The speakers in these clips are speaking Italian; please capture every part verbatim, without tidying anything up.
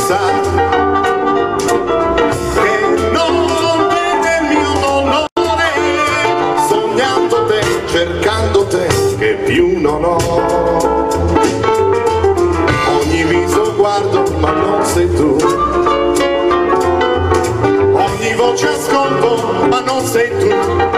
sa che non vede il mio dolore, sognando te, cercando te, che più non ho. Ogni viso guardo, ma non sei tu. Ogni voce ascolto, ma non sei tu.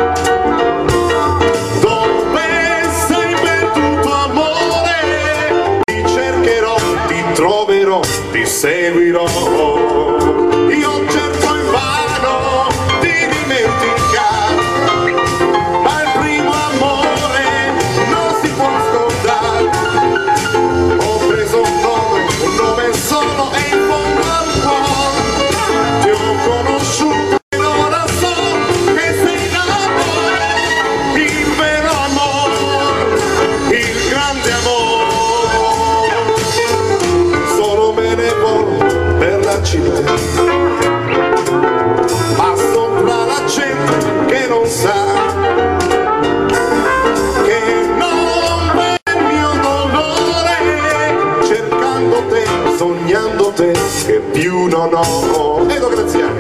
Dove sei perduto, amore? Ti cercherò, ti troverò, ti seguirò. Io cerco invano di dimenticare, ma il primo amore non si può scordare. Ho preso un nome, un nome solo e in fondo al cuore ti ho conosciuto ed ora so che sei l'amore, il vero amore, il grande amore. Solo me ne volo per la città, passo tra la gente che non sa che non vede il mio dolore, cercando te, sognando te, che più non ho. Edo Graziani.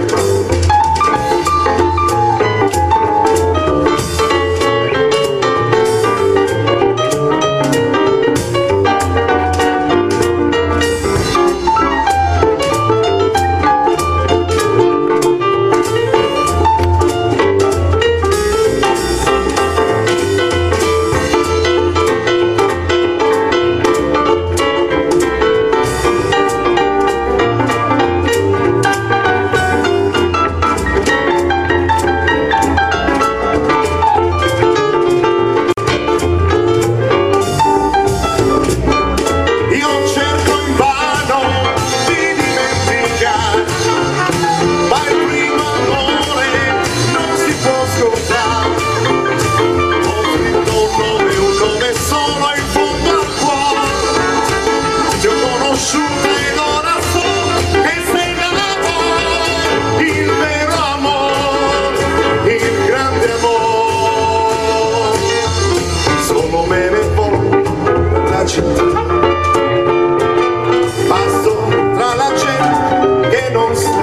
Passo tra la gente che non sa,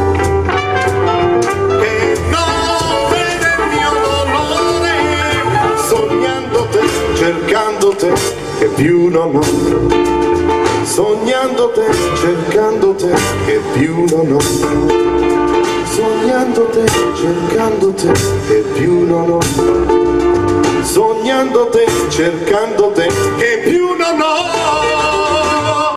che non vede il mio dolore, sognando te, cercando te, che più non ho. Sognando te, cercando te, che più non ho. Sognando te, cercando te, che più non ho. Sognando te, cercando te, che più non ho.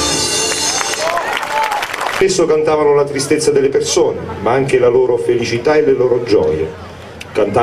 Spesso cantavano la tristezza delle persone, ma anche la loro felicità e le loro gioie. Cantavano